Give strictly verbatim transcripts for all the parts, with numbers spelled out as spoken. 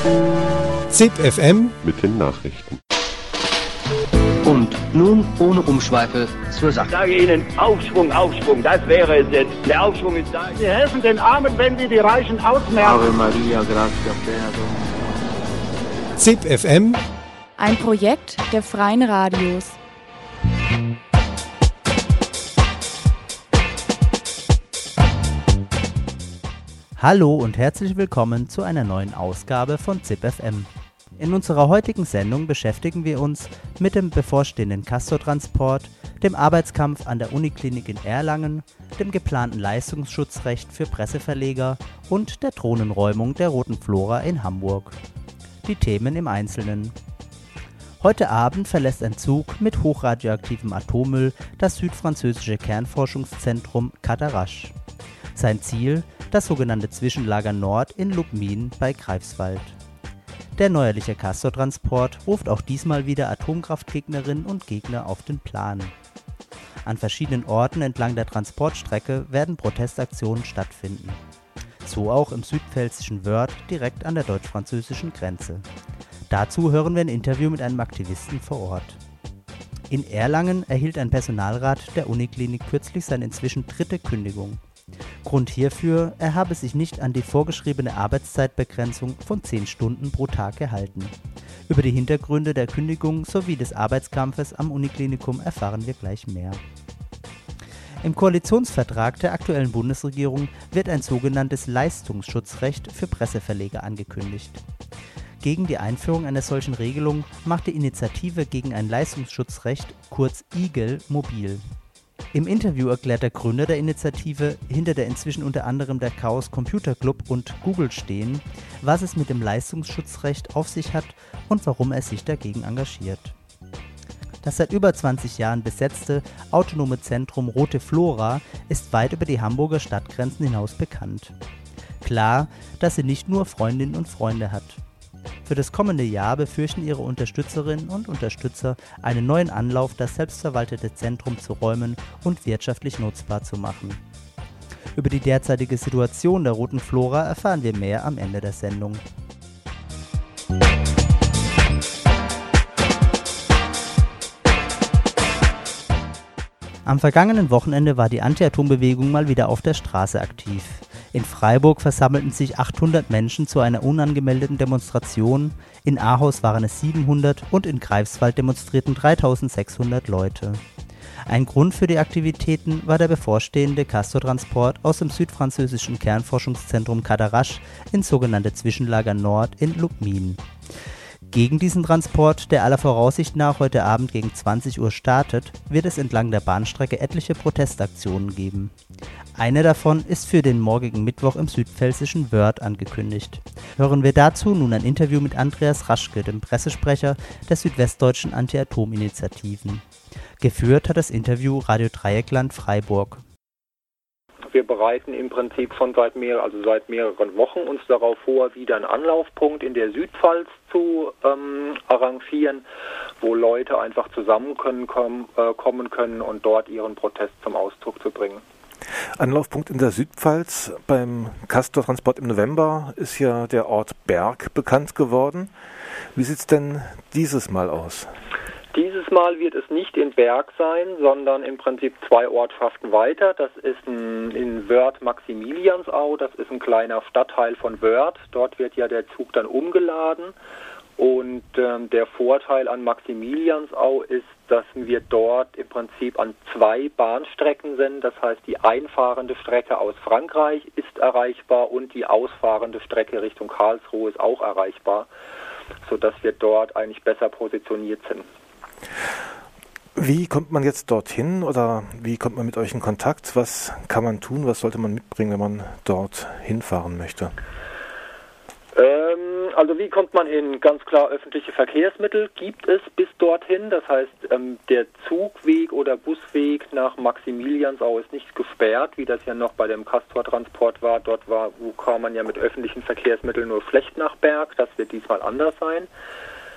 Z I P F M mit den Nachrichten. Und nun ohne Umschweife zur Sache. Ich sage Ihnen, Aufschwung, Aufschwung, das wäre es jetzt. Der Aufschwung ist da. Sie helfen den Armen, wenn Sie die Reichen ausmerken. Ave Maria, gratia plena. Z I P F M, ein Projekt der Freien Radios. Hallo und herzlich willkommen zu einer neuen Ausgabe von Z I P F M. In unserer heutigen Sendung beschäftigen wir uns mit dem bevorstehenden Castortransport, dem Arbeitskampf an der Uniklinik in Erlangen, dem geplanten Leistungsschutzrecht für Presseverleger und der Thronenräumung der Roten Flora in Hamburg. Die Themen im Einzelnen. Heute Abend verlässt ein Zug mit hochradioaktivem Atommüll das südfranzösische Kernforschungszentrum Cadarache. Sein Ziel, das sogenannte Zwischenlager Nord in Lubmin bei Greifswald. Der neuerliche Castortransport ruft auch diesmal wieder Atomkraftgegnerinnen und Gegner auf den Plan. An verschiedenen Orten entlang der Transportstrecke werden Protestaktionen stattfinden. So auch im südpfälzischen Wörth direkt an der deutsch-französischen Grenze. Dazu hören wir ein Interview mit einem Aktivisten vor Ort. In Erlangen erhielt ein Personalrat der Uniklinik kürzlich seine inzwischen dritte Kündigung. Grund hierfür, er habe sich nicht an die vorgeschriebene Arbeitszeitbegrenzung von zehn Stunden pro Tag gehalten. Über die Hintergründe der Kündigung sowie des Arbeitskampfes am Uniklinikum erfahren wir gleich mehr. Im Koalitionsvertrag der aktuellen Bundesregierung wird ein sogenanntes Leistungsschutzrecht für Presseverleger angekündigt. Gegen die Einführung einer solchen Regelung macht die Initiative gegen ein Leistungsschutzrecht, kurz I G E L, mobil. Im Interview erklärt der Gründer der Initiative, hinter der inzwischen unter anderem der Chaos Computer Club und Google stehen, was es mit dem Leistungsschutzrecht auf sich hat und warum er sich dagegen engagiert. Das seit über zwanzig Jahren besetzte autonome Zentrum Rote Flora ist weit über die Hamburger Stadtgrenzen hinaus bekannt. Klar, dass sie nicht nur Freundinnen und Freunde hat. Für das kommende Jahr befürchten ihre Unterstützerinnen und Unterstützer einen neuen Anlauf, das selbstverwaltete Zentrum zu räumen und wirtschaftlich nutzbar zu machen. Über die derzeitige Situation der Roten Flora erfahren wir mehr am Ende der Sendung. Am vergangenen Wochenende war die Anti-Atom-Bewegung mal wieder auf der Straße aktiv. In Freiburg versammelten sich achthundert Menschen zu einer unangemeldeten Demonstration, in Ahaus waren es siebenhundert und in Greifswald demonstrierten dreitausendsechshundert Leute. Ein Grund für die Aktivitäten war der bevorstehende Castortransport aus dem südfranzösischen Kernforschungszentrum Cadarache ins sogenannte Zwischenlager Nord in Lubmin. Gegen diesen Transport, der aller Voraussicht nach heute Abend gegen zwanzig Uhr startet, wird es entlang der Bahnstrecke etliche Protestaktionen geben. Eine davon ist für den morgigen Mittwoch im südpfälzischen Wörth angekündigt. Hören wir dazu nun ein Interview mit Andreas Raschke, dem Pressesprecher der südwestdeutschen Anti-Atom-Initiativen. Geführt hat das Interview Radio Dreieckland Freiburg. Wir bereiten im Prinzip schon seit mehr, also seit mehreren Wochen uns darauf vor, wieder einen Anlaufpunkt in der Südpfalz zu ähm, arrangieren, wo Leute einfach zusammen können, kommen, äh, kommen können und dort ihren Protest zum Ausdruck zu bringen. Anlaufpunkt in der Südpfalz beim Castortransport im November ist ja der Ort Berg bekannt geworden. Wie sieht es denn dieses Mal aus? Dieses Mal wird es nicht in Berg sein, sondern im Prinzip zwei Ortschaften weiter. Das ist ein, in Wörth-Maximiliansau, das ist ein kleiner Stadtteil von Wörth. Dort wird ja der Zug dann umgeladen. Und ähm, der Vorteil an Maximiliansau ist, dass wir dort im Prinzip an zwei Bahnstrecken sind. Das heißt, die einfahrende Strecke aus Frankreich ist erreichbar und die ausfahrende Strecke Richtung Karlsruhe ist auch erreichbar, sodass wir dort eigentlich besser positioniert sind. Wie kommt man jetzt dorthin oder wie kommt man mit euch in Kontakt? Was kann man tun? Was sollte man mitbringen, wenn man dort hinfahren möchte? Ähm, also wie kommt man hin? Ganz klar, öffentliche Verkehrsmittel gibt es bis dorthin. Das heißt, ähm, der Zugweg oder Busweg nach Maximiliansau ist nicht gesperrt, wie das ja noch bei dem Castortransport war. Dort war, wo kam man ja mit öffentlichen Verkehrsmitteln nur schlecht nach Berg. Das wird diesmal anders sein.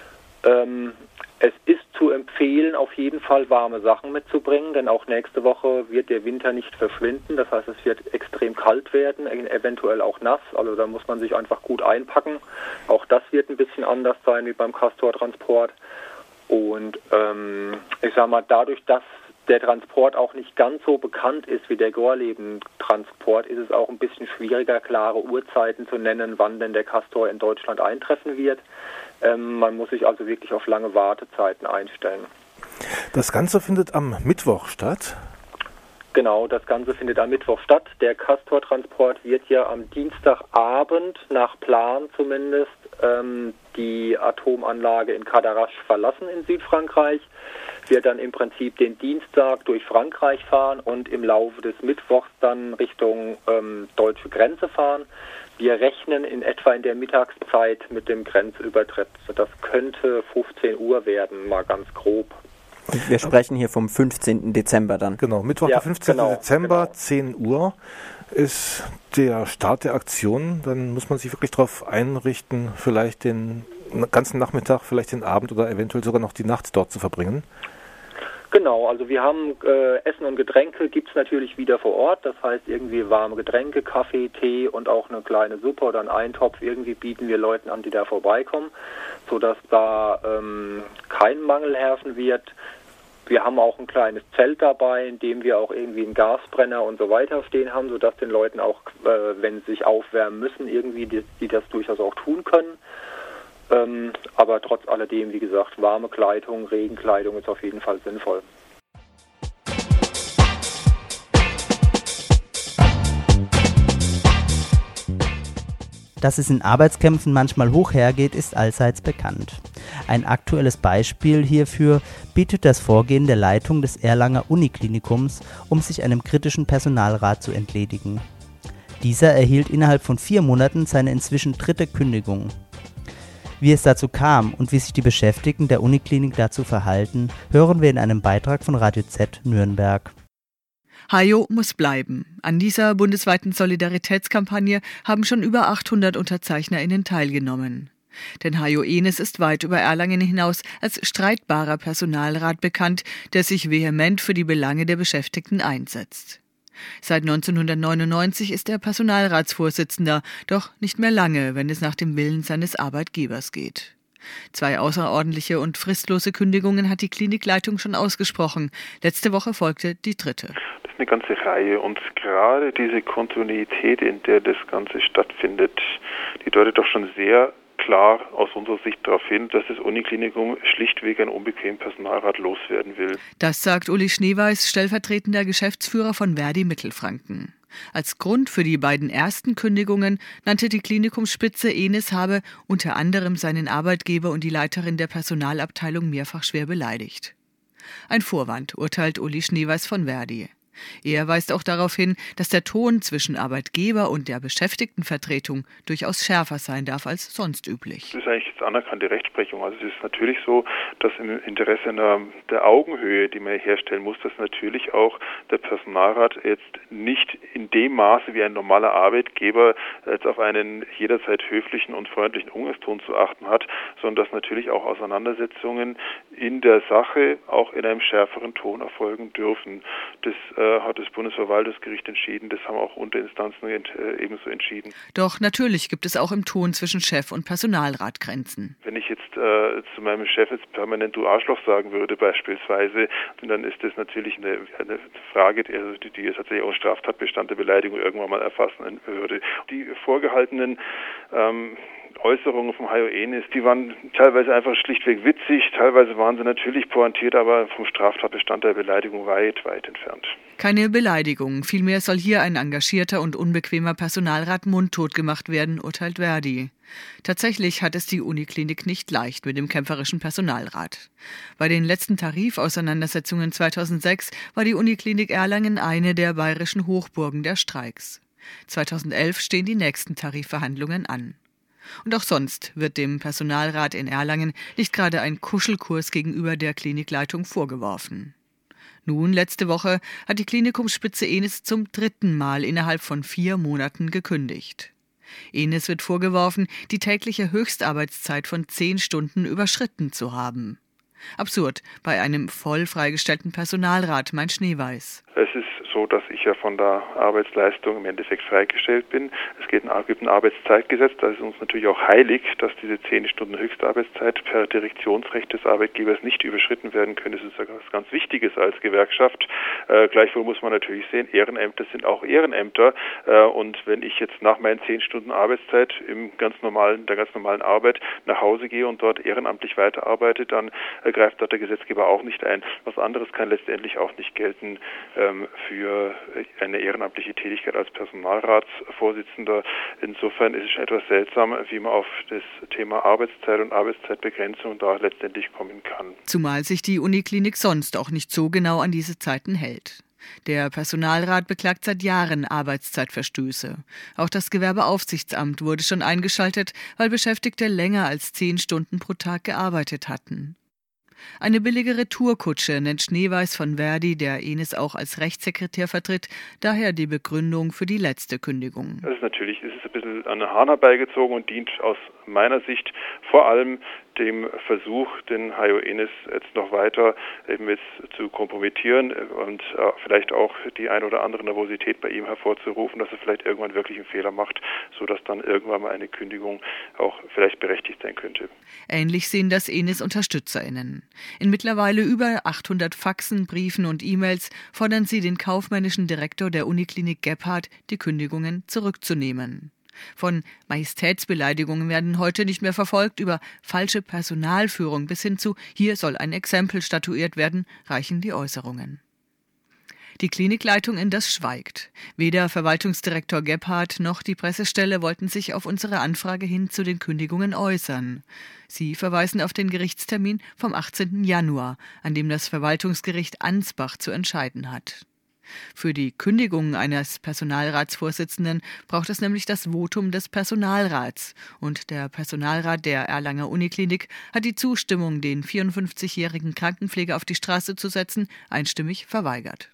Ähm, es ist zu empfehlen, auf jeden Fall warme Sachen mitzubringen, denn auch nächste Woche wird der Winter nicht verschwinden. Das heißt, es wird extrem kalt werden, eventuell auch nass. Also da muss man sich einfach gut einpacken. Auch das wird ein bisschen anders sein wie beim Castor-Transport. Und ähm, ich sag mal, dadurch, dass der Transport auch nicht ganz so bekannt ist wie der Gorleben-Transport, ist es auch ein bisschen schwieriger, klare Uhrzeiten zu nennen, wann denn der Castor in Deutschland eintreffen wird. Ähm, man muss sich also wirklich auf lange Wartezeiten einstellen. Das Ganze findet am Mittwoch statt? Genau, das Ganze findet am Mittwoch statt. Der Castor-Transport wird ja am Dienstagabend, nach Plan zumindest, ähm, die Atomanlage in Cadarache verlassen in Südfrankreich, wird dann im Prinzip den Dienstag durch Frankreich fahren und im Laufe des Mittwochs dann Richtung ähm, deutsche Grenze fahren. Wir rechnen in etwa in der Mittagszeit mit dem Grenzübertritt. Das könnte fünfzehn Uhr werden, mal ganz grob. Und wir sprechen hier vom fünfzehnten Dezember dann. Genau, Mittwoch, ja, der fünfzehnten genau, Dezember, genau. zehn Uhr ist der Start der Aktion. Dann muss man sich wirklich darauf einrichten, vielleicht den ganzen Nachmittag, vielleicht den Abend oder eventuell sogar noch die Nacht dort zu verbringen. Genau, also wir haben äh, Essen und Getränke gibt es natürlich wieder vor Ort. Das heißt irgendwie warme Getränke, Kaffee, Tee und auch eine kleine Suppe oder einen Eintopf irgendwie bieten wir Leuten an, die da vorbeikommen, sodass da ähm, kein Mangel herrschen wird. Wir haben auch ein kleines Zelt dabei, in dem wir auch irgendwie einen Gasbrenner und so weiter stehen haben, sodass den Leuten auch, äh, wenn sie sich aufwärmen müssen, irgendwie die, die das durchaus auch tun können. Ähm, aber trotz alledem, wie gesagt, warme Kleidung, Regenkleidung ist auf jeden Fall sinnvoll. Dass es in Arbeitskämpfen manchmal hoch hergeht, ist allseits bekannt. Ein aktuelles Beispiel hierfür bietet das Vorgehen der Leitung des Erlanger Uniklinikums, um sich einem kritischen Personalrat zu entledigen. Dieser erhielt innerhalb von vier Monaten seine inzwischen dritte Kündigung. Wie es dazu kam und wie sich die Beschäftigten der Uniklinik dazu verhalten, hören wir in einem Beitrag von Radio Z Nürnberg. Hajo muss bleiben. An dieser bundesweiten Solidaritätskampagne haben schon über achthundert UnterzeichnerInnen teilgenommen. Denn Hajo Enes ist weit über Erlangen hinaus als streitbarer Personalrat bekannt, der sich vehement für die Belange der Beschäftigten einsetzt. Seit neunzehnhundertneunundneunzig ist er Personalratsvorsitzender, doch nicht mehr lange, wenn es nach dem Willen seines Arbeitgebers geht. Zwei außerordentliche und fristlose Kündigungen hat die Klinikleitung schon ausgesprochen. Letzte Woche folgte die dritte. Das ist eine ganze Reihe und gerade diese Kontinuität, in der das Ganze stattfindet, die deutet doch schon sehr klar aus unserer Sicht darauf hin, dass das Uniklinikum schlichtweg einen unbequemen Personalrat loswerden will. Das sagt Uli Schneeweiß, stellvertretender Geschäftsführer von Verdi Mittelfranken. Als Grund für die beiden ersten Kündigungen nannte die Klinikumsspitze, Enes habe unter anderem seinen Arbeitgeber und die Leiterin der Personalabteilung mehrfach schwer beleidigt. Ein Vorwand, urteilt Uli Schneeweiß von Verdi. Er weist auch darauf hin, dass der Ton zwischen Arbeitgeber und der Beschäftigtenvertretung durchaus schärfer sein darf als sonst üblich. Das ist eigentlich jetzt anerkannte Rechtsprechung. Also es ist natürlich so, dass im Interesse einer, der Augenhöhe, die man herstellen muss, dass natürlich auch der Personalrat jetzt nicht in dem Maße wie ein normaler Arbeitgeber jetzt auf einen jederzeit höflichen und freundlichen Umgangston zu achten hat, sondern dass natürlich auch Auseinandersetzungen in der Sache auch in einem schärferen Ton erfolgen dürfen. Das äh, hat das Bundesverwaltungsgericht entschieden, das haben auch Unterinstanzen äh, ebenso entschieden. Doch natürlich gibt es auch im Ton zwischen Chef und Personalrat Grenzen. Wenn ich jetzt äh, zu meinem Chef jetzt permanent du Arschloch sagen würde beispielsweise, dann ist das natürlich eine, eine Frage, die, die jetzt tatsächlich auch Straftatbestand der Beleidigung irgendwann mal erfassen würde. Die vorgehaltenen ähm, Äußerungen vom Hajo Enes, die waren teilweise einfach schlichtweg witzig, teilweise waren sie natürlich pointiert, aber vom Straftatbestand der Beleidigung weit, weit entfernt. Keine Beleidigung, vielmehr soll hier ein engagierter und unbequemer Personalrat mundtot gemacht werden, urteilt Verdi. Tatsächlich hat es die Uniklinik nicht leicht mit dem kämpferischen Personalrat. Bei den letzten Tarifauseinandersetzungen zweitausendsechs war die Uniklinik Erlangen eine der bayerischen Hochburgen der Streiks. zweitausendelf stehen die nächsten Tarifverhandlungen an. Und auch sonst wird dem Personalrat in Erlangen nicht gerade ein Kuschelkurs gegenüber der Klinikleitung vorgeworfen. Nun, letzte Woche hat die Klinikumsspitze Enes zum dritten Mal innerhalb von vier Monaten gekündigt. Enis wird vorgeworfen, die tägliche Höchstarbeitszeit von zehn Stunden überschritten zu haben. Absurd bei einem voll freigestellten Personalrat, meint Schneeweis. Es ist so, dass ich ja von der Arbeitsleistung im Endeffekt freigestellt bin. Es gibt ein, gibt ein Arbeitszeitgesetz, da ist uns natürlich auch heilig, dass diese zehn Stunden Höchstarbeitszeit per Direktionsrecht des Arbeitgebers nicht überschritten werden können. Das ist etwas ganz Wichtiges als Gewerkschaft. Äh, gleichwohl muss man natürlich sehen, Ehrenämter sind auch Ehrenämter. Äh, und wenn ich jetzt nach meinen zehn Stunden Arbeitszeit im ganz normalen, der ganz normalen Arbeit nach Hause gehe und dort ehrenamtlich weiterarbeite, dann äh, greift dort der Gesetzgeber auch nicht ein. Was anderes kann letztendlich auch nicht gelten ähm, für eine ehrenamtliche Tätigkeit als Personalratsvorsitzender. Insofern ist es etwas seltsam, wie man auf das Thema Arbeitszeit und Arbeitszeitbegrenzung da letztendlich kommen kann. Zumal sich die Uniklinik sonst auch nicht so genau an diese Zeiten hält. Der Personalrat beklagt seit Jahren Arbeitszeitverstöße. Auch das Gewerbeaufsichtsamt wurde schon eingeschaltet, weil Beschäftigte länger als zehn Stunden pro Tag gearbeitet hatten. Eine billige Retourkutsche nennt Schneeweis von Verdi, der Enis auch als Rechtssekretär vertritt, daher die Begründung für die letzte Kündigung. Das ist natürlich, es ist ein bisschen an den Hahn herbeigezogen und dient aus meiner Sicht vor allem dem Versuch, den Hayo Enis jetzt noch weiter eben jetzt zu kompromittieren und äh, vielleicht auch die ein oder andere Nervosität bei ihm hervorzurufen, dass er vielleicht irgendwann wirklich einen Fehler macht, sodass dann irgendwann mal eine Kündigung auch vielleicht berechtigt sein könnte. Ähnlich sehen das Enis UnterstützerInnen. In mittlerweile über achthundert Faxen, Briefen und E-Mails fordern sie den kaufmännischen Direktor der Uniklinik Gebhardt, die Kündigungen zurückzunehmen. Von Majestätsbeleidigungen werden heute nicht mehr verfolgt, über falsche Personalführung bis hin zu hier soll ein Exempel statuiert werden, reichen die Äußerungen. Die Klinikleitung indes schweigt. Weder Verwaltungsdirektor Gebhardt noch die Pressestelle wollten sich auf unsere Anfrage hin zu den Kündigungen äußern. Sie verweisen auf den Gerichtstermin vom achtzehnten Januar, an dem das Verwaltungsgericht Ansbach zu entscheiden hat. Für die Kündigung eines Personalratsvorsitzenden braucht es nämlich das Votum des Personalrats. Und der Personalrat der Erlanger Uniklinik hat die Zustimmung, den vierundfünfzigjährigen Krankenpfleger auf die Straße zu setzen, einstimmig verweigert.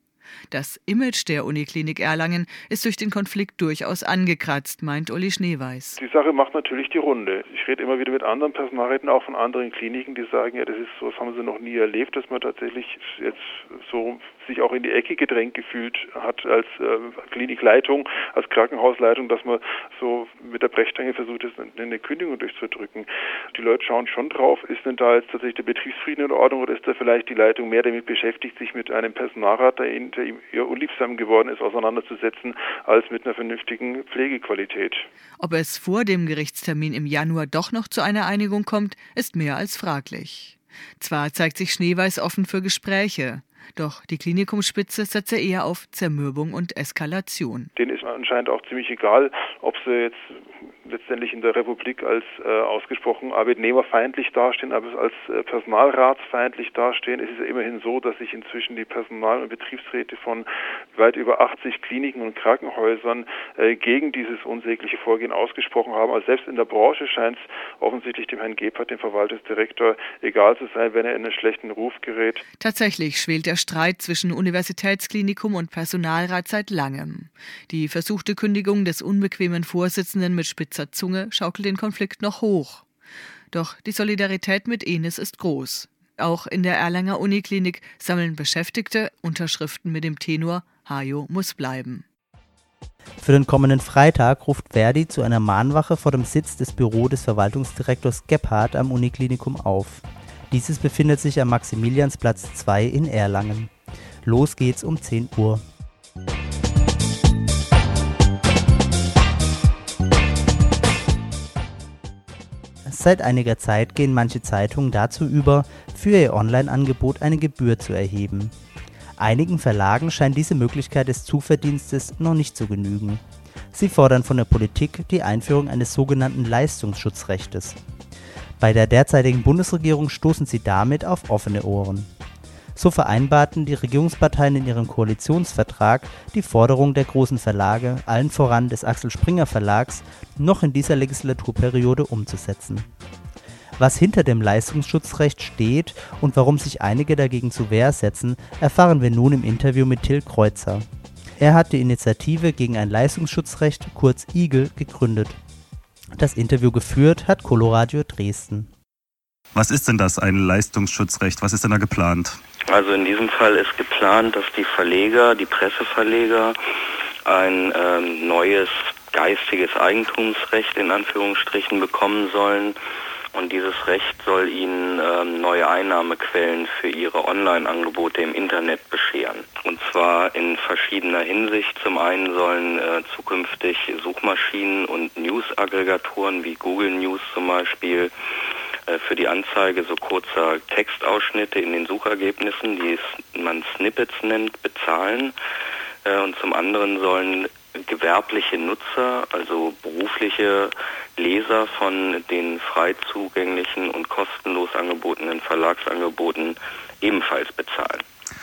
Das Image der Uniklinik Erlangen ist durch den Konflikt durchaus angekratzt, meint Uli Schneeweis. Die Sache macht natürlich die Runde. Ich rede immer wieder mit anderen Personalräten, auch von anderen Kliniken, die sagen, ja, das ist so, das haben sie noch nie erlebt, dass man tatsächlich jetzt so sich auch in die Ecke gedrängt gefühlt hat als äh, Klinikleitung, als Krankenhausleitung, dass man so mit der Brechstange versucht, eine Kündigung durchzudrücken. Die Leute schauen schon drauf, ist denn da jetzt tatsächlich der Betriebsfrieden in Ordnung oder ist da vielleicht die Leitung mehr damit beschäftigt, sich mit einem Personalrat, der ihnen ihm eher unliebsam geworden ist, auseinanderzusetzen, als mit einer vernünftigen Pflegequalität. Ob es vor dem Gerichtstermin im Januar doch noch zu einer Einigung kommt, ist mehr als fraglich. Zwar zeigt sich Schneeweis offen für Gespräche, doch die Klinikumsspitze setze eher auf Zermürbung und Eskalation. Denen ist anscheinend auch ziemlich egal, ob sie jetzt letztendlich in der Republik als äh, ausgesprochen arbeitnehmerfeindlich dastehen, aber als äh, personalratsfeindlich dastehen. Es ist ja immerhin so, dass sich inzwischen die Personal- und Betriebsräte von weit über achtzig Kliniken und Krankenhäusern äh, gegen dieses unsägliche Vorgehen ausgesprochen haben. Also selbst in der Branche scheint es offensichtlich dem Herrn Gebhardt, dem Verwaltungsdirektor, egal zu sein, wenn er in einen schlechten Ruf gerät. Tatsächlich schwelt der Streit zwischen Universitätsklinikum und Personalrat seit langem. Die versuchte Kündigung des unbequemen Vorsitzenden mit spitzer Zunge schaukelt den Konflikt noch hoch. Doch die Solidarität mit Enis ist groß. Auch in der Erlanger Uniklinik sammeln Beschäftigte Unterschriften mit dem Tenor Hayo muss bleiben. Für den kommenden Freitag ruft Verdi zu einer Mahnwache vor dem Sitz des Büros des Verwaltungsdirektors Gebhardt am Uniklinikum auf. Dieses befindet sich am Maximiliansplatz zwei in Erlangen. Los geht's um zehn Uhr. Seit einiger Zeit gehen manche Zeitungen dazu über, für ihr Online-Angebot eine Gebühr zu erheben. Einigen Verlagen scheint diese Möglichkeit des Zuverdienstes noch nicht zu genügen. Sie fordern von der Politik die Einführung eines sogenannten Leistungsschutzrechtes. Bei der derzeitigen Bundesregierung stoßen sie damit auf offene Ohren. So vereinbarten die Regierungsparteien in ihrem Koalitionsvertrag die Forderung der großen Verlage, allen voran des Axel Springer Verlags, noch in dieser Legislaturperiode umzusetzen. Was hinter dem Leistungsschutzrecht steht und warum sich einige dagegen zur Wehr setzen, erfahren wir nun im Interview mit Till Kreuzer. Er hat die Initiative gegen ein Leistungsschutzrecht, kurz I G L, gegründet. Das Interview geführt hat Coloradio Dresden. Was ist denn das, ein Leistungsschutzrecht? Was ist denn da geplant? Also in diesem Fall ist geplant, dass die Verleger, die Presseverleger, ein ähm, neues geistiges Eigentumsrecht in Anführungsstrichen bekommen sollen. Und dieses Recht soll ihnen ähm, neue Einnahmequellen für ihre Online-Angebote im Internet bescheren. Und zwar in verschiedener Hinsicht. Zum einen sollen äh, zukünftig Suchmaschinen und News-Aggregatoren wie Google News zum Beispiel äh, für die Anzeige so kurzer Textausschnitte in den Suchergebnissen, die es, man Snippets nennt, bezahlen. Äh, und zum anderen sollen gewerbliche Nutzer, also berufliche Leser von den frei zugänglichen und kostenlos angebotenen Verlagsangeboten ebenfalls bezahlen.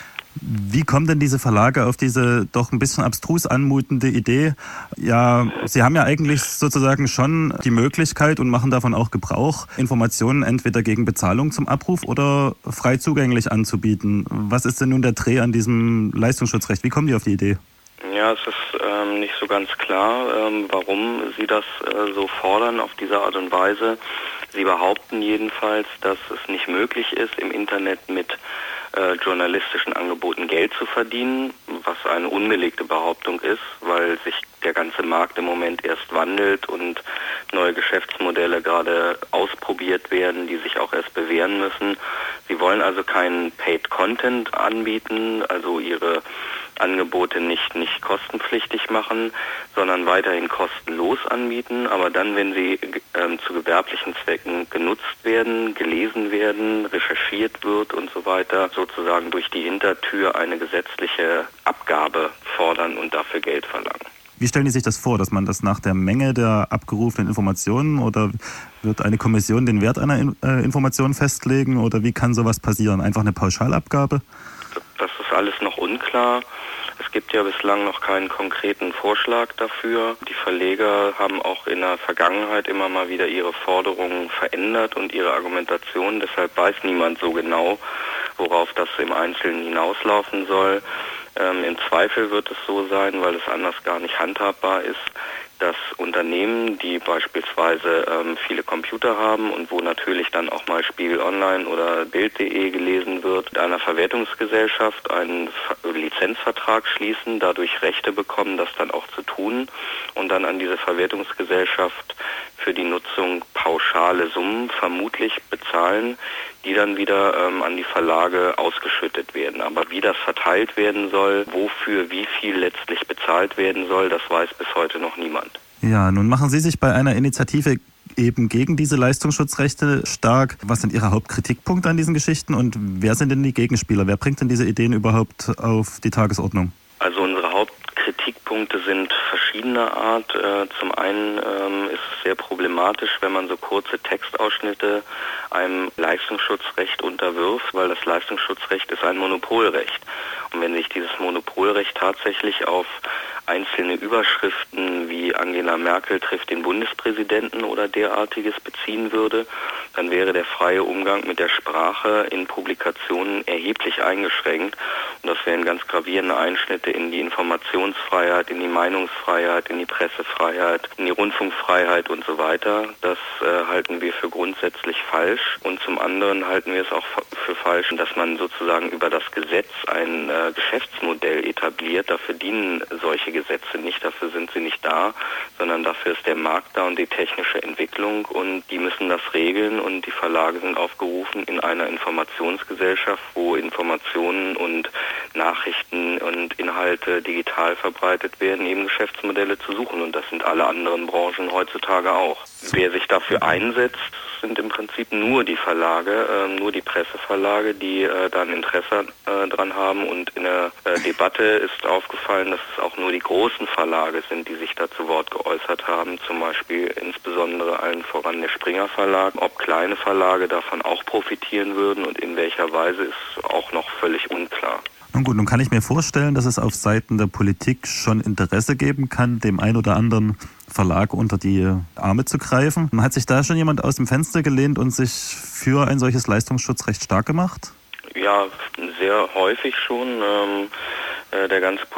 Wie kommen denn diese Verlage auf diese doch ein bisschen abstrus anmutende Idee? Ja, sie haben ja eigentlich sozusagen schon die Möglichkeit und machen davon auch Gebrauch, Informationen entweder gegen Bezahlung zum Abruf oder frei zugänglich anzubieten. Was ist denn nun der Dreh an diesem Leistungsschutzrecht? Wie kommen die auf die Idee? Ja, es ist ähm, nicht so ganz klar, ähm, warum sie das äh, so fordern auf diese Art und Weise. Sie behaupten jedenfalls, dass es nicht möglich ist, im Internet mit äh, journalistischen Angeboten Geld zu verdienen, was eine unbelegte Behauptung ist, weil sich der ganze Markt im Moment erst wandelt und neue Geschäftsmodelle gerade ausprobiert werden, die sich auch erst bewähren müssen. Sie wollen also keinen Paid Content anbieten, also ihre Angebote nicht, nicht kostenpflichtig machen, sondern weiterhin kostenlos anbieten, aber dann, wenn sie ähm, zu gewerblichen Zwecken genutzt werden, gelesen werden, recherchiert wird und so weiter, sozusagen durch die Hintertür eine gesetzliche Abgabe fordern und dafür Geld verlangen. Wie stellen die sich das vor, dass man das nach der Menge der abgerufenen Informationen oder wird eine Kommission den Wert einer In- äh, Information festlegen oder wie kann sowas passieren? Einfach eine Pauschalabgabe? Das ist alles noch unklar. Es gibt ja bislang noch keinen konkreten Vorschlag dafür. Die Verleger haben auch in der Vergangenheit immer mal wieder ihre Forderungen verändert und ihre Argumentation. Deshalb weiß niemand so genau, worauf das im Einzelnen hinauslaufen soll. Ähm, im Zweifel wird es so sein, weil es anders gar nicht handhabbar ist, dass Unternehmen, die beispielsweise ähm, viele Computer haben und wo natürlich dann auch mal Spiegel Online oder Bild punkt de gelesen wird, mit einer Verwertungsgesellschaft einen Ver- Lizenzvertrag schließen, dadurch Rechte bekommen, das dann auch zu tun und dann an diese Verwertungsgesellschaft für die Nutzung pauschale Summen vermutlich bezahlen, die dann wieder ähm, an die Verlage ausgeschüttet werden. Aber wie das verteilt werden soll, wofür wie viel letztlich bezahlt werden soll, das weiß bis heute noch niemand. Ja, nun machen Sie sich bei einer Initiative eben gegen diese Leistungsschutzrechte stark. Was sind Ihre Hauptkritikpunkte an diesen Geschichten und wer sind denn die Gegenspieler? Wer bringt denn diese Ideen überhaupt auf die Tagesordnung? Also unsere Hauptkritikpunkte sind verschiedener Art. Äh, zum einen ähm, ist es sehr problematisch, wenn man so kurze Textausschnitte einem Leistungsschutzrecht unterwirft, weil das Leistungsschutzrecht ist ein Monopolrecht. Und wenn sich dieses Monopolrecht tatsächlich auf einzelne Überschriften wie Angela Merkel trifft den Bundespräsidenten oder derartiges beziehen würde, dann wäre der freie Umgang mit der Sprache in Publikationen erheblich eingeschränkt. Und das wären ganz gravierende Einschnitte in die Informationsfreiheit, in die Meinungsfreiheit, in die Pressefreiheit, in die Rundfunkfreiheit und so weiter. Das äh, halten wir für grundsätzlich falsch. Und zum anderen halten wir es auch für falsch, dass man sozusagen über das Gesetz ein äh, Geschäftsmodell etabliert. Dafür dienen solche Gesetze nicht, dafür sind sie nicht da, sondern dafür ist der Markt da und die technische Entwicklung und die müssen das regeln und die Verlage sind aufgerufen, in einer Informationsgesellschaft, wo Informationen und Nachrichten und Inhalte digital verbreitet werden, eben Geschäftsmodelle zu suchen und das sind alle anderen Branchen heutzutage auch. Wer sich dafür einsetzt, sind im Prinzip nur die Verlage, äh, nur die Presseverlage, die äh, da ein Interesse äh, dran haben und in der äh, Debatte ist aufgefallen, dass es auch nur die großen Verlage sind, die sich da zu Wort geäußert haben, zum Beispiel insbesondere allen voran der Springer Verlag. Ob kleine Verlage davon auch profitieren würden und in welcher Weise ist auch noch völlig unklar. Nun gut, nun kann ich mir vorstellen, dass es auf Seiten der Politik schon Interesse geben kann, dem ein oder anderen Verlag unter die Arme zu greifen. Hat sich da schon jemand aus dem Fenster gelehnt und sich für ein solches Leistungsschutzrecht stark gemacht? Ja, sehr häufig schon. Ähm, äh, der ganze politische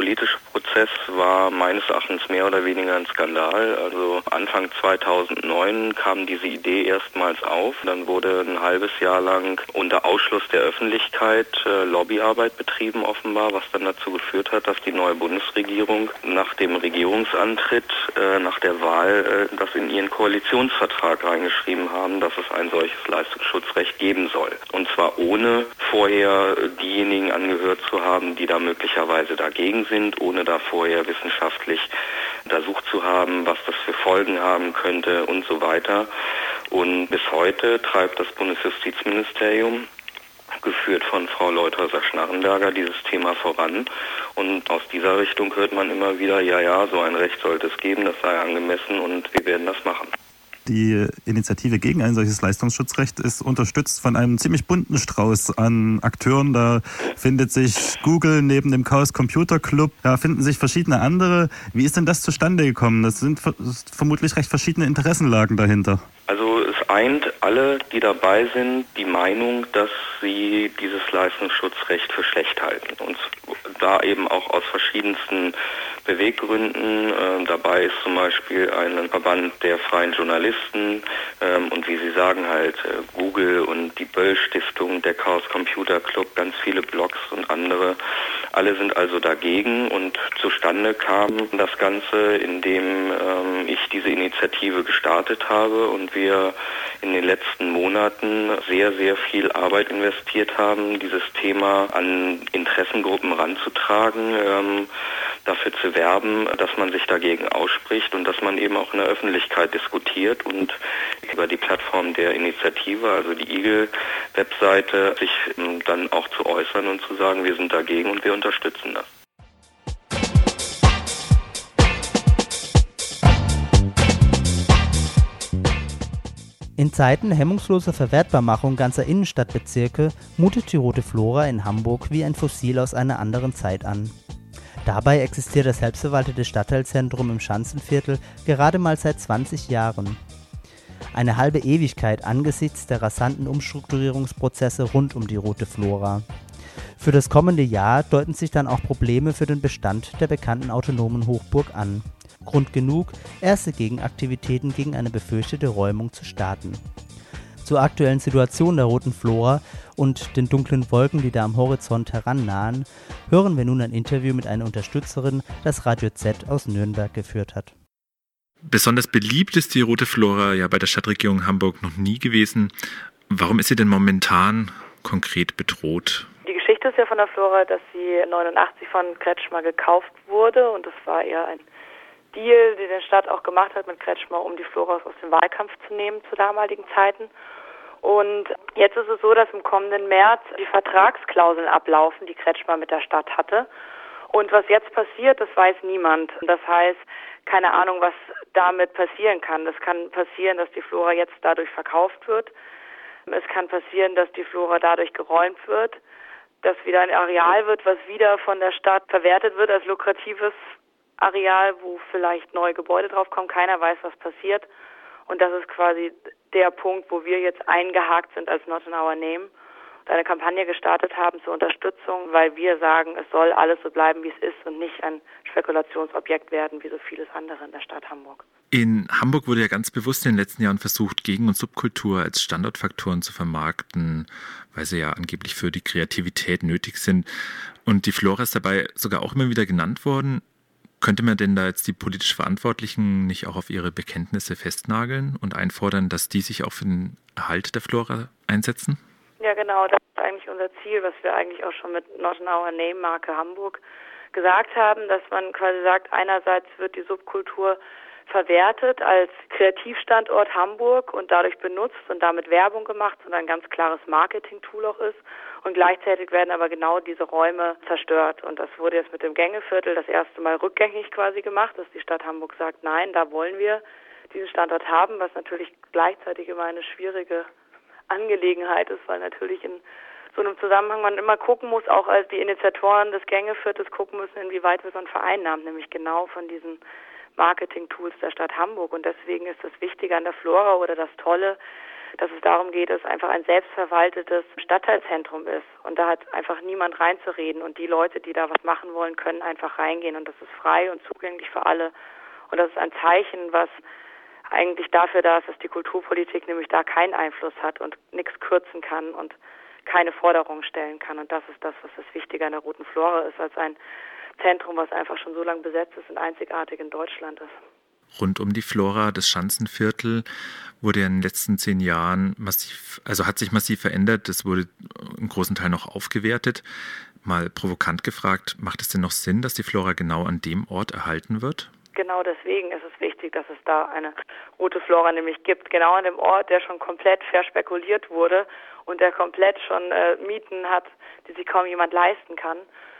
Prozess war meines Erachtens mehr oder weniger ein Skandal. Also Anfang zweitausendneun kam diese Idee erstmals auf. Dann wurde ein halbes Jahr lang unter Ausschluss der Öffentlichkeit äh, Lobbyarbeit betrieben offenbar, was dann dazu geführt hat, dass die neue Bundesregierung nach dem Regierungsantritt, äh, nach der Wahl, äh, das in ihren Koalitionsvertrag reingeschrieben haben, dass es ein solches Leistungsschutzrecht geben soll. Und zwar ohne vorher diejenigen angehört zu haben, die da möglicherweise dagegen sind, ohne da vorher wissenschaftlich untersucht zu haben, was das für Folgen haben könnte und so weiter. Und bis heute treibt das Bundesjustizministerium, geführt von Frau Leuthäuser-Schnarrenberger, dieses Thema voran. Und aus dieser Richtung hört man immer wieder, ja, ja, so ein Recht sollte es geben, das sei angemessen und wir werden das machen. Die Initiative gegen ein solches Leistungsschutzrecht ist unterstützt von einem ziemlich bunten Strauß an Akteuren. Da findet sich Google neben dem Chaos Computer Club, da finden sich verschiedene andere. Wie ist denn das zustande gekommen? Das sind vermutlich recht verschiedene Interessenlagen dahinter. Also es eint alle, die dabei sind, die Meinung, dass sie dieses Leistungsschutzrecht für schlecht halten. Und da eben auch aus verschiedensten Beweggründen. Äh, dabei ist zum Beispiel ein Verband der freien Journalisten ähm, und wie Sie sagen halt äh, Google und die Böll-Stiftung, der Chaos Computer Club, ganz viele Blogs und andere. Alle sind also dagegen und zustande kam das Ganze, indem ähm, ich diese Initiative gestartet habe und wir in den letzten Monaten sehr, sehr viel Arbeit investiert haben, dieses Thema an Interessengruppen ranzutragen, ähm, dafür zu werben, dass man sich dagegen ausspricht und dass man eben auch in der Öffentlichkeit diskutiert und über die Plattform der Initiative, also die I G E L-Webseite, sich dann auch zu äußern und zu sagen, wir sind dagegen und wir unterstützen das. In Zeiten hemmungsloser Verwertbarmachung ganzer Innenstadtbezirke mutet die Rote Flora in Hamburg wie ein Fossil aus einer anderen Zeit an. Dabei existiert das selbstverwaltete Stadtteilzentrum im Schanzenviertel gerade mal seit zwanzig Jahren. Eine halbe Ewigkeit angesichts der rasanten Umstrukturierungsprozesse rund um die Rote Flora. Für das kommende Jahr deuten sich dann auch Probleme für den Bestand der bekannten autonomen Hochburg an. Grund genug, erste Gegenaktivitäten gegen eine befürchtete Räumung zu starten. Zur aktuellen Situation der Roten Flora und den dunklen Wolken, die da am Horizont herannahen, hören wir nun ein Interview mit einer Unterstützerin, das Radio Z aus Nürnberg geführt hat. Besonders beliebt ist die Rote Flora ja bei der Stadtregierung Hamburg noch nie gewesen. Warum ist sie denn momentan konkret bedroht? Die Geschichte ist ja von der Flora, dass sie neunundachtzig von Kretschmer gekauft wurde und das war eher ein Deal, den die Stadt auch gemacht hat mit Kretschmer, um die Flora aus dem Wahlkampf zu nehmen zu damaligen Zeiten. Und jetzt ist es so, dass im kommenden März die Vertragsklauseln ablaufen, die Kretschmer mit der Stadt hatte. Und was jetzt passiert, das weiß niemand. Das heißt, keine Ahnung, was damit passieren kann. Das kann passieren, dass die Flora jetzt dadurch verkauft wird. Es kann passieren, dass die Flora dadurch geräumt wird, dass wieder ein Areal wird, was wieder von der Stadt verwertet wird als lukratives Areal, wo vielleicht neue Gebäude draufkommen. Keiner weiß, was passiert. Und das ist quasi der Punkt, wo wir jetzt eingehakt sind als Not in Our Name und eine Kampagne gestartet haben zur Unterstützung, weil wir sagen, es soll alles so bleiben, wie es ist und nicht ein Spekulationsobjekt werden, wie so vieles andere in der Stadt Hamburg. In Hamburg wurde ja ganz bewusst in den letzten Jahren versucht, Gegen- und Subkultur als Standortfaktoren zu vermarkten, weil sie ja angeblich für die Kreativität nötig sind. Und die Flora ist dabei sogar auch immer wieder genannt worden. Könnte man denn da jetzt die politisch Verantwortlichen nicht auch auf ihre Bekenntnisse festnageln und einfordern, dass die sich auch für den Erhalt der Flora einsetzen? Ja, genau. Das ist eigentlich unser Ziel, was wir eigentlich auch schon mit Not in Our Name Marke Hamburg gesagt haben, dass man quasi sagt, einerseits wird die Subkultur verwertet als Kreativstandort Hamburg und dadurch benutzt und damit Werbung gemacht und ein ganz klares Marketing-Tool auch ist. Und gleichzeitig werden aber genau diese Räume zerstört. Und das wurde jetzt mit dem Gängeviertel das erste Mal rückgängig quasi gemacht, dass die Stadt Hamburg sagt, nein, da wollen wir diesen Standort haben, was natürlich gleichzeitig immer eine schwierige Angelegenheit ist, weil natürlich in so einem Zusammenhang man immer gucken muss, auch als die Initiatoren des Gängeviertels gucken müssen, inwieweit wir so einen vereinnahmen, nämlich genau von diesen Marketing-Tools der Stadt Hamburg. Und deswegen ist das Wichtige an der Flora oder das Tolle, dass es darum geht, dass es einfach ein selbstverwaltetes Stadtteilzentrum ist. Und da hat einfach niemand reinzureden. Und die Leute, die da was machen wollen, können einfach reingehen. Und das ist frei und zugänglich für alle. Und das ist ein Zeichen, was eigentlich dafür da ist, dass die Kulturpolitik nämlich da keinen Einfluss hat und nichts kürzen kann und keine Forderungen stellen kann. Und das ist das, was das Wichtige an der Roten Flora ist, als ein Zentrum, was einfach schon so lange besetzt ist und einzigartig in Deutschland ist. Rund um die Flora, das Schanzenviertel, wurde ja in den letzten zehn Jahren massiv, also hat sich massiv verändert. Das wurde im großen Teil noch aufgewertet. Mal provokant gefragt, macht es denn noch Sinn, dass die Flora genau an dem Ort erhalten wird? Genau deswegen ist es wichtig, dass es da eine Rote Flora nämlich gibt. Genau an dem Ort, der schon komplett verspekuliert wurde und der komplett schon äh, Mieten hat, die sich kaum jemand leisten kann,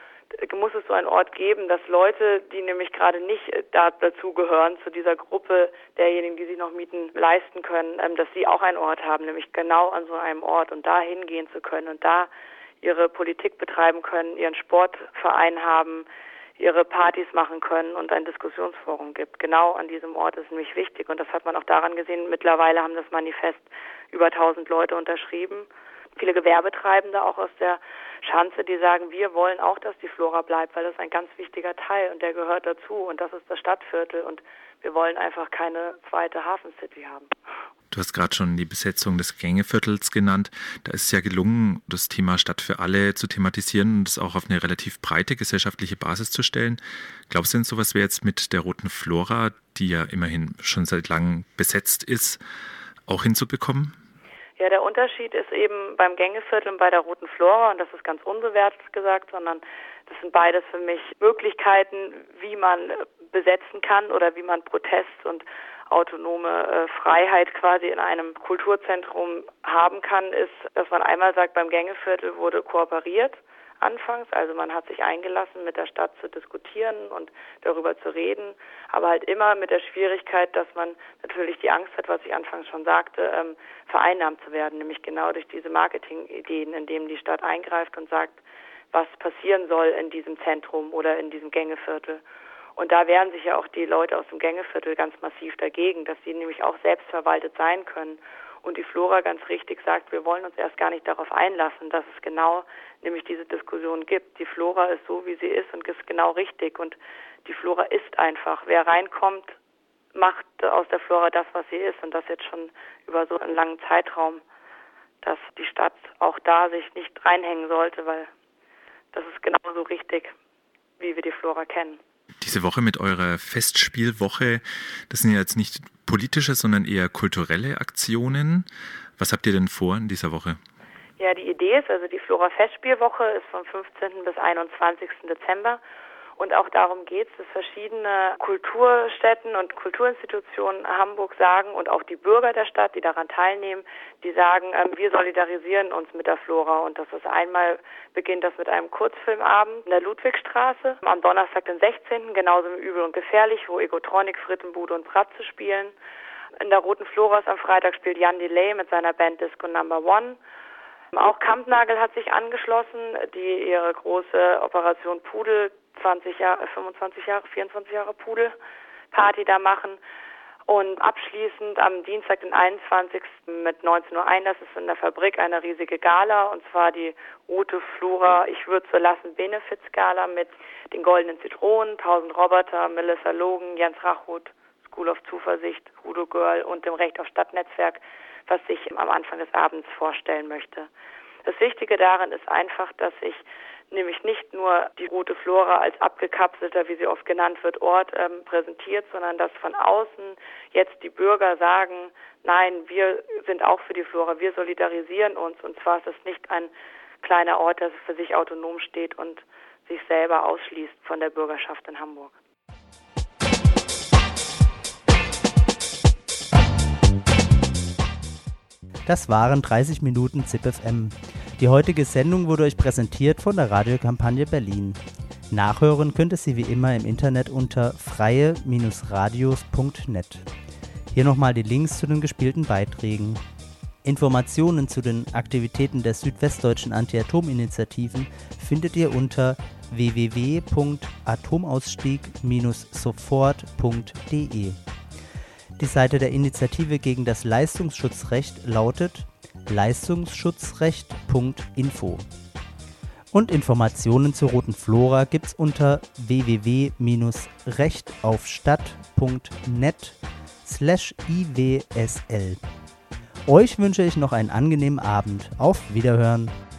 muss es so einen Ort geben, dass Leute, die nämlich gerade nicht da dazugehören, zu dieser Gruppe derjenigen, die sich noch Mieten leisten können, ähm, dass sie auch einen Ort haben, nämlich genau an so einem Ort und da hingehen zu können und da ihre Politik betreiben können, ihren Sportverein haben, ihre Partys machen können und ein Diskussionsforum gibt. Genau an diesem Ort ist nämlich wichtig und das hat man auch daran gesehen, mittlerweile haben das Manifest über tausend Leute unterschrieben. Viele Gewerbetreibende auch aus der Schanze, die sagen, wir wollen auch, dass die Flora bleibt, weil das ist ein ganz wichtiger Teil und der gehört dazu und das ist das Stadtviertel und wir wollen einfach keine zweite Hafencity haben. Du hast gerade schon die Besetzung des Gängeviertels genannt. Da ist es ja gelungen, das Thema Stadt für alle zu thematisieren und es auch auf eine relativ breite gesellschaftliche Basis zu stellen. Glaubst du denn, sowas wäre jetzt mit der Roten Flora, die ja immerhin schon seit langem besetzt ist, auch hinzubekommen? Ja, der Unterschied ist eben beim Gängeviertel und bei der Roten Flora, und das ist ganz unbewertet gesagt, sondern das sind beides für mich Möglichkeiten, wie man besetzen kann oder wie man Protest und autonome äh, Freiheit quasi in einem Kulturzentrum haben kann, ist, dass man einmal sagt, beim Gängeviertel wurde kooperiert anfangs, also man hat sich eingelassen, mit der Stadt zu diskutieren und darüber zu reden, aber halt immer mit der Schwierigkeit, dass man natürlich die Angst hat, was ich anfangs schon sagte, ähm, vereinnahmt zu werden, nämlich genau durch diese Marketingideen, in denen die Stadt eingreift und sagt, was passieren soll in diesem Zentrum oder in diesem Gängeviertel. Und da wehren sich ja auch die Leute aus dem Gängeviertel ganz massiv dagegen, dass sie nämlich auch selbstverwaltet sein können. Und die Flora ganz richtig sagt, wir wollen uns erst gar nicht darauf einlassen, dass es genau nämlich diese Diskussion gibt. Die Flora ist so, wie sie ist und ist genau richtig. Und die Flora ist einfach. Wer reinkommt, macht aus der Flora das, was sie ist. Und das jetzt schon über so einen langen Zeitraum, dass die Stadt auch da sich nicht reinhängen sollte, weil das ist genauso richtig, wie wir die Flora kennen. Diese Woche mit eurer Festspielwoche, das sind ja jetzt nicht politische, sondern eher kulturelle Aktionen. Was habt ihr denn vor in dieser Woche? Ja, die Idee ist, also die Flora Festspielwoche ist vom fünfzehnten bis einundzwanzigsten Dezember. Und auch darum geht es, dass verschiedene Kulturstätten und Kulturinstitutionen Hamburg sagen und auch die Bürger der Stadt, die daran teilnehmen, die sagen, ähm, wir solidarisieren uns mit der Flora. Und das ist einmal, beginnt das mit einem Kurzfilmabend in der Ludwigstraße, am Donnerstag, den sechzehnten genauso wie Übel und Gefährlich, wo Egotronic, Frittenbude und Bratze spielen. In der Roten Flora am Freitag spielt Jan Delay mit seiner Band Disco Number One. Auch Kampnagel hat sich angeschlossen, die ihre große Operation Pudel, zwanzig Jahre, fünfundzwanzig Jahre, vierundzwanzig Jahre Pudel Party da machen. Und abschließend am Dienstag, den einundzwanzigsten mit neunzehn Uhr Einlass ist in der Fabrik eine riesige Gala, und zwar die Rote Flora Ich Würze lassen Benefits Gala mit den Goldenen Zitronen, tausend Roboter, Melissa Logan, Jens Rachut, School of Zuversicht, Udo Girl und dem Recht auf Stadtnetzwerk, was ich am Anfang des Abends vorstellen möchte. Das Wichtige darin ist einfach, dass ich nämlich nicht nur die Rote Flora als abgekapselter, wie sie oft genannt wird, Ort ähm, präsentiert, sondern dass von außen jetzt die Bürger sagen, nein, wir sind auch für die Flora, wir solidarisieren uns, und zwar ist es nicht ein kleiner Ort, der für sich autonom steht und sich selber ausschließt von der Bürgerschaft in Hamburg. Das waren dreißig Minuten Z I P F M. Die heutige Sendung wurde euch präsentiert von der Radiokampagne Berlin. Nachhören könnt ihr sie wie immer im Internet unter freie Radios punkt net. Hier nochmal die Links zu den gespielten Beiträgen. Informationen zu den Aktivitäten der südwestdeutschen Anti-Atom-Initiativen findet ihr unter w w w punkt atomausstieg Bindestrich sofort punkt d e. Die Seite der Initiative gegen das Leistungsschutzrecht lautet leistungsschutzrecht punkt info. Und Informationen zur roten Flora gibt's unter w w w punkt rechtaufstadt punkt net slash i w s l. Euch wünsche ich noch einen angenehmen Abend. Auf Wiederhören.